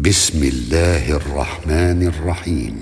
بسم الله الرحمن الرحيم.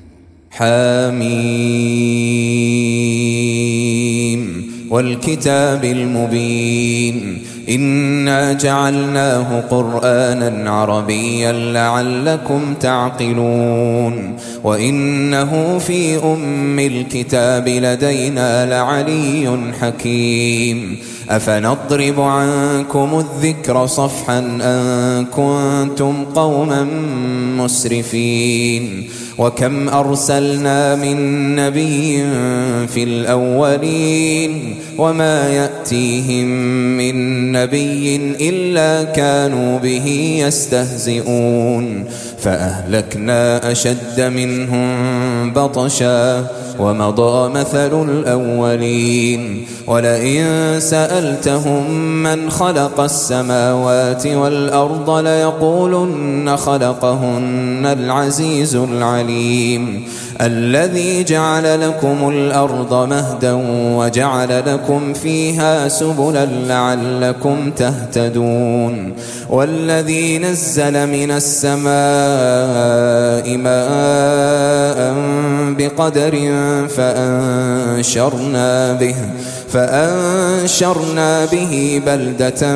حميم والكتاب المبين إنا جعلناه قرآنا عربيا لعلكم تعقلون وإنه في أم الكتاب لدينا لعلي حكيم أفنضرب عنكم الذكر صفحا أن كنتم قوما مسرفين وكم أرسلنا من نبي في الأولين وما يأتيهم من نبي إلا كانوا به يستهزئون فأهلكنا أشد منهم بطشا ومضى مثل الأولين ولئن سألتهم من خلق السماوات والأرض ليقولن خلقهن العزيز العليم الذي جعل لكم الأرض مهدا وجعل لكم فيها سبلا لعلكم تهتدون والذي نزل من السماء ماء بقدر فأنشرنا به بلدة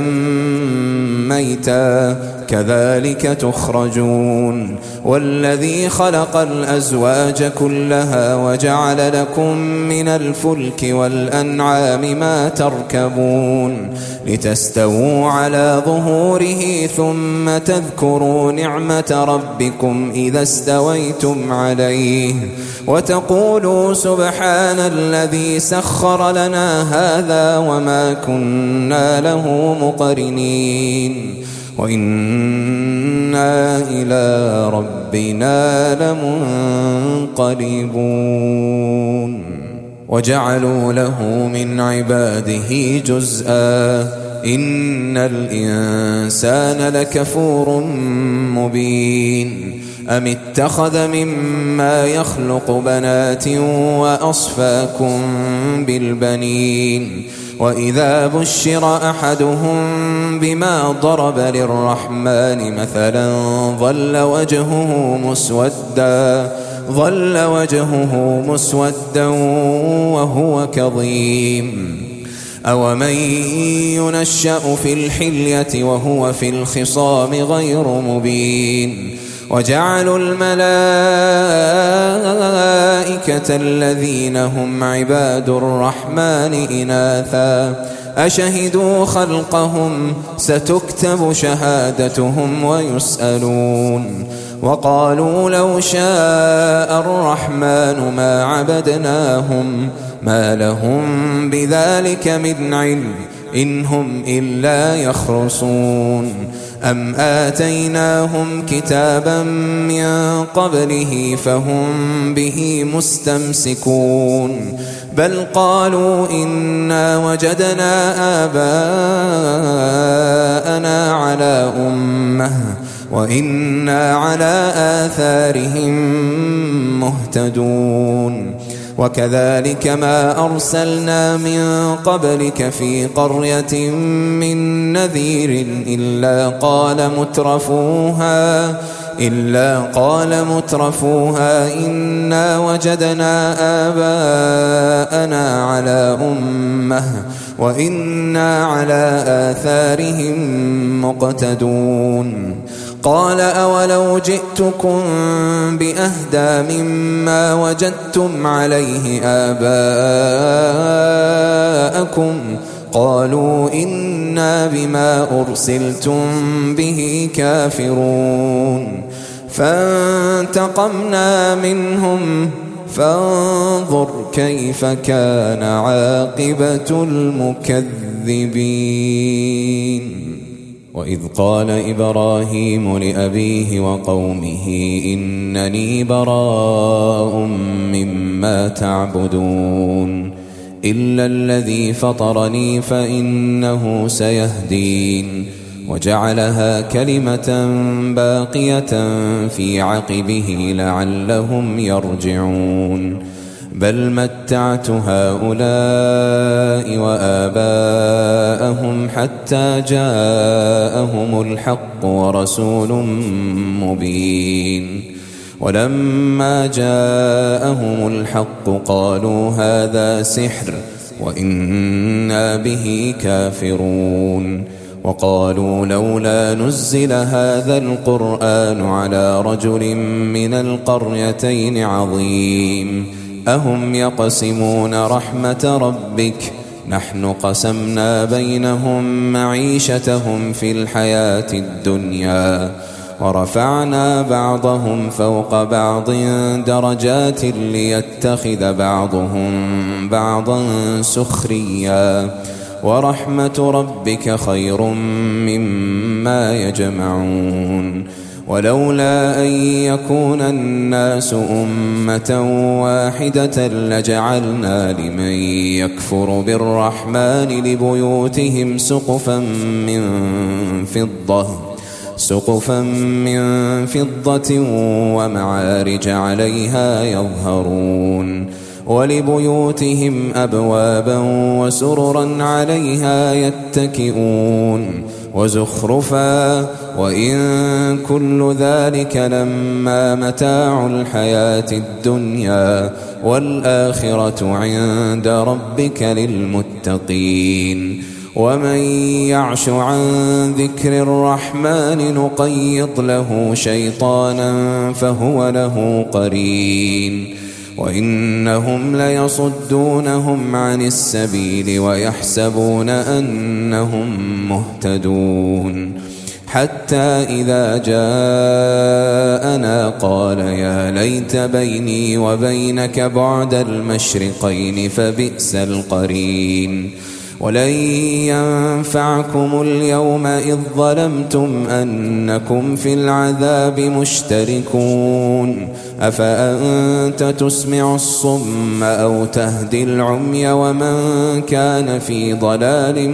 ميتا كذلك تخرجون والذي خلق الأزواج كلها وجعل لكم من الفلك والأنعام ما تركبون لتستووا على ظهوره ثم تذكروا نعمة ربكم إذا استويتم عليه وتقولوا سبحان الذي سخر لنا هذا وما كنا له مقرنين وإنا إلى ربنا لمنقلبون وجعلوا له من عباده جزءا إن الإنسان لكفور مبين أم اتخذ مما يخلق بنات وأصفاكم بالبنين وإذا بشر أحدهم بما ضرب للرحمن مثلا ظل وجهه مسودا وهو كظيم أومن ينشأ في الحلية وهو في الخصام غير مبين وجعلوا الملائكة الذين هم عباد الرحمن إناثا أشهدوا خلقهم ستكتب شهادتهم ويسألون وقالوا لو شاء الرحمن ما عبدناهم ما لهم بذلك من علم إن هم إلا يخرصون أم آتيناهم كتابا من قبله فهم به مستمسكون بل قالوا إنا وجدنا آباءنا على أمة وإنا على آثارهم مهتدون وكذلك ما أرسلنا من قبلك في قرية من نذير إلا قال مترفوها إنا وجدنا آباءنا على أمة وإنا على آثارهم مقتدون قال أولو جئتكم بأهدى مما وجدتم عليه آباءكم قالوا إنا بما أرسلتم به كافرون فانتقمنا منهم فانظر كيف كان عاقبة المكذبين وإذ قال إبراهيم لأبيه وقومه إنني براء مما تعبدون إلا الذي فطرني فإنه سيهدين وجعلها كلمة باقية في عقبه لعلهم يرجعون بل متعت هؤلاء وآباءهم حتى جاءهم الحق ورسول مبين. ولما جاءهم الحق قالوا هذا سحر وإنا به كافرون. وقالوا لولا نزل هذا القرآن على رجل من القريتين عظيم أهم يقسمون رحمة ربك نحن قسمنا بينهم معيشتهم في الحياة الدنيا ورفعنا بعضهم فوق بعض درجات ليتخذ بعضهم بعضا سخريا ورحمة ربك خير مما يجمعون. ولولا أن يكون الناس أمة واحدة لجعلنا لمن يكفر بالرحمن لبيوتهم سقفا من فضة ومعارج عليها يظهرون ولبيوتهم أبوابا وسررا عليها يتكئون وزخرفا وإن كل ذلك لما متاع الحياة الدنيا والآخرة عند ربك للمتقين. ومن يعش عن ذكر الرحمن نقيض له شيطانا فهو له قرين وإنهم ليصدونهم عن السبيل ويحسبون أنهم مهتدون حتى إذا جاءنا قال يا ليت بيني وبينك بعد المشرقين فبئس القرين. ولن ينفعكم اليوم إذ ظلمتم أنكم في العذاب مشتركون أفأنت تسمع الصم أو تهدي العمي ومن كان في ضلال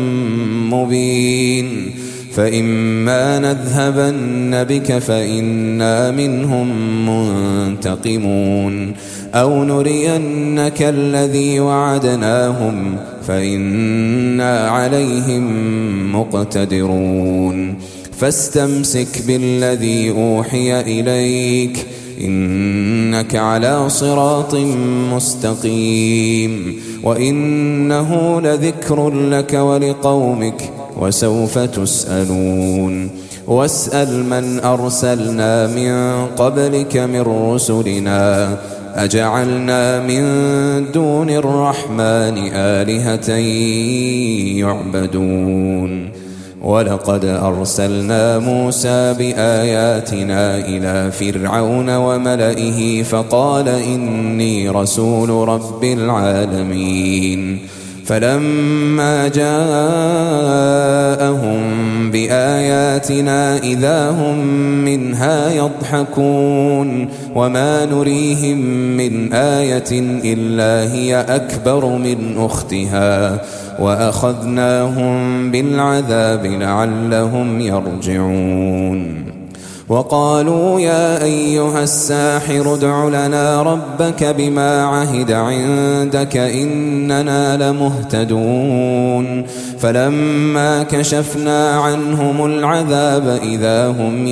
مبين. فإما نذهبن بك فإنا منهم منتقمون أو نرينك الذي وعدناهم فإنا عليهم مقتدرون. فاستمسك بالذي أوحي إليك إنك على صراط مستقيم وإنه لذكر لك ولقومك وسوف تسألون. واسأل من أرسلنا من قبلك من رسلنا أجعلنا من دون الرحمن آلهة يعبدون. ولقد أرسلنا موسى بآياتنا إلى فرعون وملئه فقال إني رسول رب العالمين. فلما جاءهم بآياتنا إذا هم منها يضحكون وما نريهم من آية إلا هي أكبر من أختها وأخذناهم بالعذاب لعلهم يرجعون. وقالوا يا أيها الساحر ادع لنا ربك بما عهد عندك إننا لمهتدون. فلما كشفنا عنهم العذاب إذا هم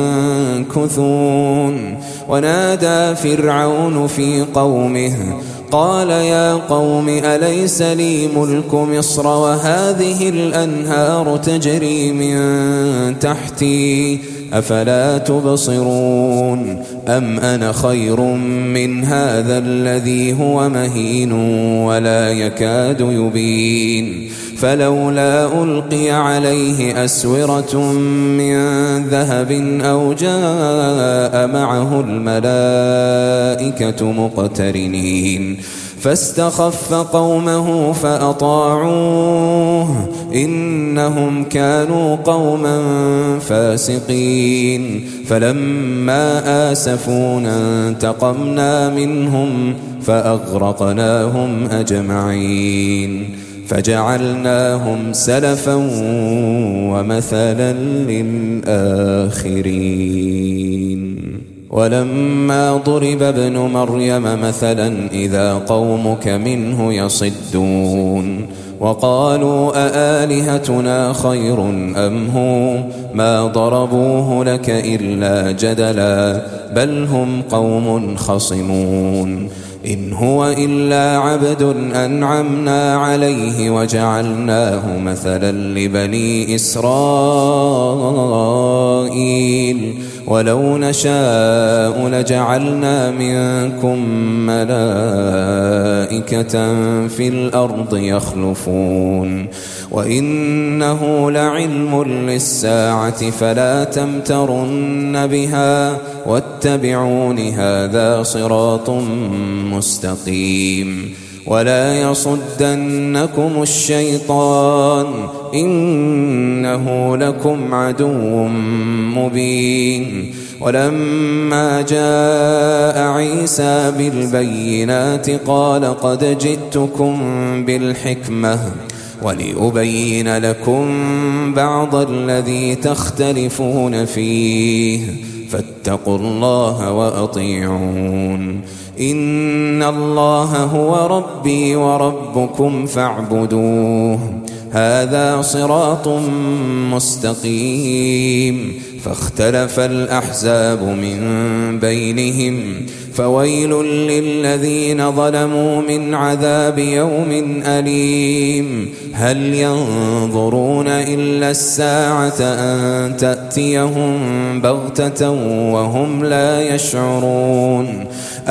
ينكثون. ونادى فرعون في قومه قال يا قوم أليس لي ملك مصر وهذه الأنهار تجري من تحتي أفلا تبصرون أم أنا خير من هذا الذي هو مهين ولا يكاد يبين. فلولا ألقي عليه أسورة من ذهب أو جاء معه الملائكة مقترنين فاستخف قومه فأطاعوه إنهم كانوا قوما فاسقين. فلما آسفونا انتقمنا منهم فأغرقناهم أجمعين فجعلناهم سلفا ومثلا للآخرين. ولما ضرب ابن مريم مثلا إذا قومك منه يصدون وقالوا أآلهتنا خير أم هو ما ضربوه لك إلا جدلا بل هم قوم خصمون إن هو إلا عبد أنعمنا عليه وجعلناه مثلا لبني إسرائيل ولو نشاء لجعلنا منكم ملائكة في الأرض يخلفون وإنه لعلم للساعة فلا تمترن بها واتبعون هذا صراط مستقيم ولا يصدنكم الشيطان إنه لكم عدو مبين ولما جاء عيسى بالبينات قال قد جئتكم بالحكمة ولأبين لكم بعض الذي تختلفون فيه فاتقوا الله وأطيعون إن الله هو ربي وربكم فاعبدوه هذا صراط مستقيم فاختلف الأحزاب من بينهم فويل للذين ظلموا من عذاب يوم أليم هل ينظرون إلا الساعة أن تأتيهم بغتة وهم لا يشعرون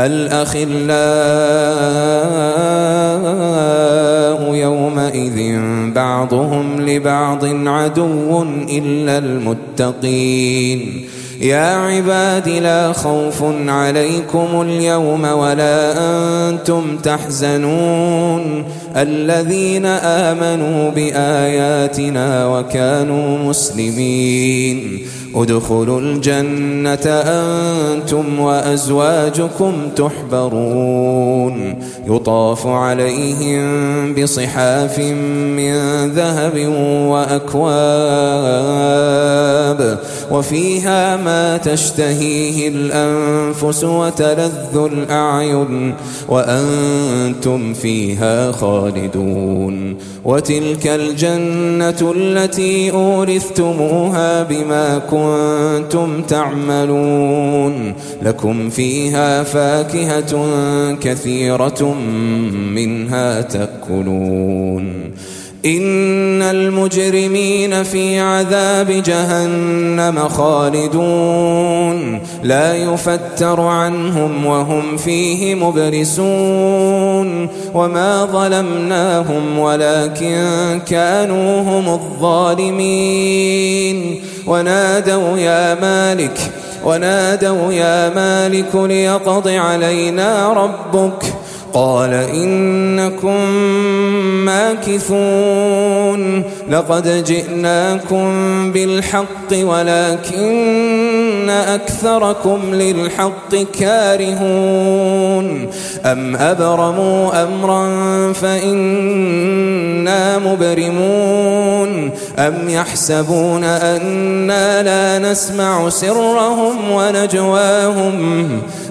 الأخلاء يومئذ بعضهم لبعض عدو إلا المتقين يا عباد لا خوف عليكم اليوم ولا أنتم تحزنون الذين آمنوا بآياتنا وكانوا مسلمين ادخلوا الجنة أنتم وأزواجكم تحبرون يطاف عليهم بصحاف من ذهب وأكواب وفيها ما تشتهيه الأنفس وتلذ الأعين وأنتم فيها خالدون وتلك الجنة التي أورثتموها بما كنتم تعملون لكم فيها فاكهة كثيرة منها تأكلون إن المجرمين في عذاب جهنم خالدون لا يفتر عنهم وهم فيه مبلسون وما ظلمناهم ولكن كانوا هم الظالمين ونادوا يا مالك ليقض علينا ربك قال إنكم ماكثون لقد جئناكم بالحق ولكن أكثركم للحق كارهون أم أبرموا أمرا فإنا مبرمون أم يحسبون أنا لا نسمع سرهم ونجواهم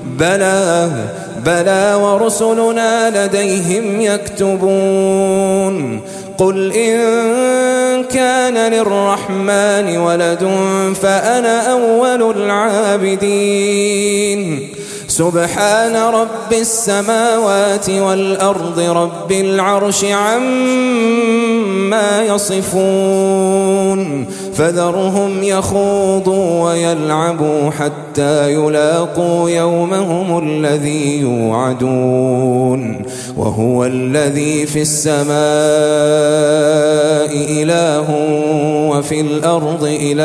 بلى ورسلنا لديهم يكتبون قل إن كان للرحمن ولد فأنا أول العابدين سبحان رب السماوات والأرض رب العرش عما يصفون فذرهم يخوضوا ويلعبوا حتى يلاقوا يومهم الذي يوعدون وهو الذي في السماء إله وفي الأرض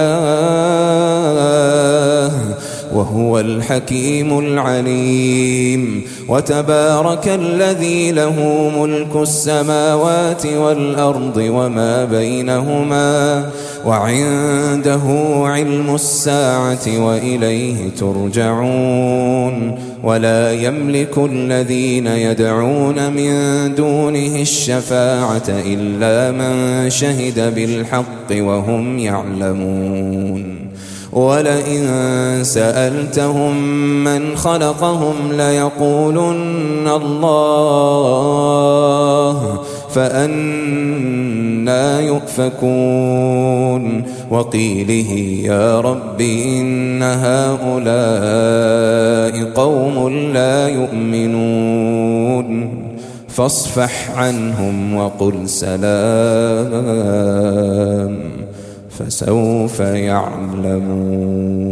إله وهو الحكيم العليم وتبارك الذي له ملك السماوات والأرض وما بينهما وعنده علم الساعة وإليه ترجعون ولا يملك الذين يدعون من دونه الشفاعة إلا من شهد بالحق وهم يعلمون ولئن سألتهم من خلقهم ليقولن الله فأنى يؤفكون وقيله يا رب إن هؤلاء قوم لا يؤمنون فاصفح عنهم وقل سلام فسوف يعلمون.